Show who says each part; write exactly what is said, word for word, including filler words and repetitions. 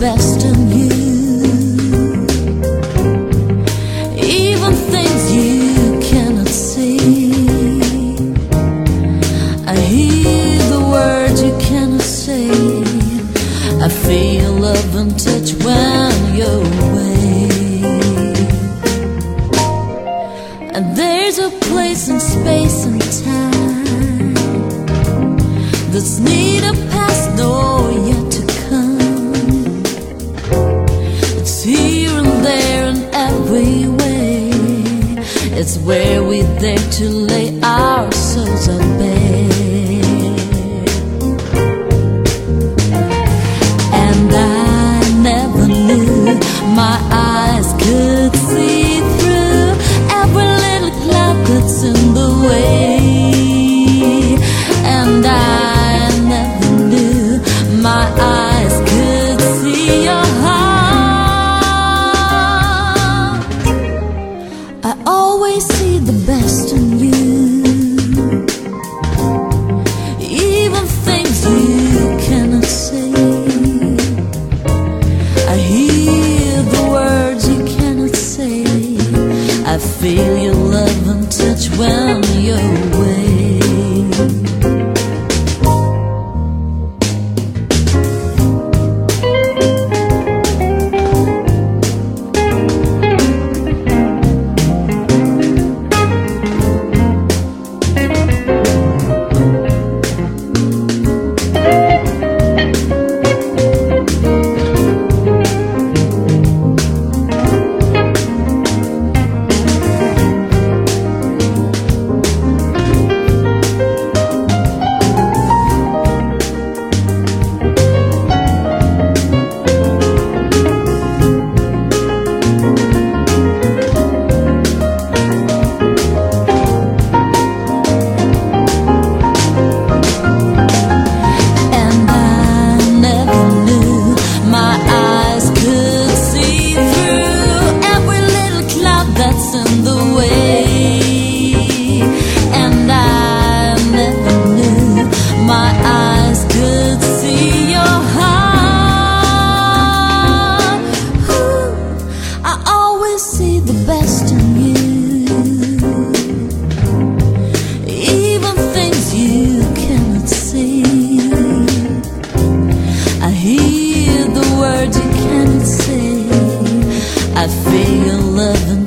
Speaker 1: best in you, even things you cannot see. I hear the words you cannot say. I feel love and touch when you're away. And there's a place in space and time that's neither past nor yet to come. It's here and there in every way. It's where we dare to lay our souls at bare. And I never knew my eyes could see through every little cloud that's in the way. And I never knew my eyes could see your heart. I always see the best in you, even things you cannot say. I hear the words you cannot say. I feel your love and touch when you're away. See the best in you, even things you cannot see. I hear the words you cannot say. I feel love and